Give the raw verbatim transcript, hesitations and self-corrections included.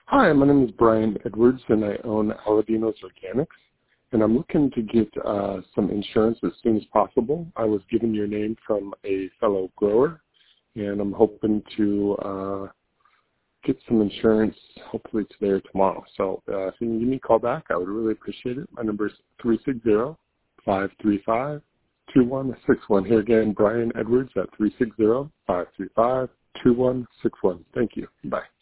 Hi, my name is Brian Edwards, and I own Aladinos Organics, and I'm looking to get uh, some insurance as soon as possible. I was given your name from a fellow grower, and I'm hoping to uh, get some insurance hopefully today or tomorrow. So uh, if you can give me a call back, I would really appreciate it. My number is three six zero, five three five, two one six one. Here again, Brian Edwards at three six zero, five three five, two one six one. Thank you. Bye.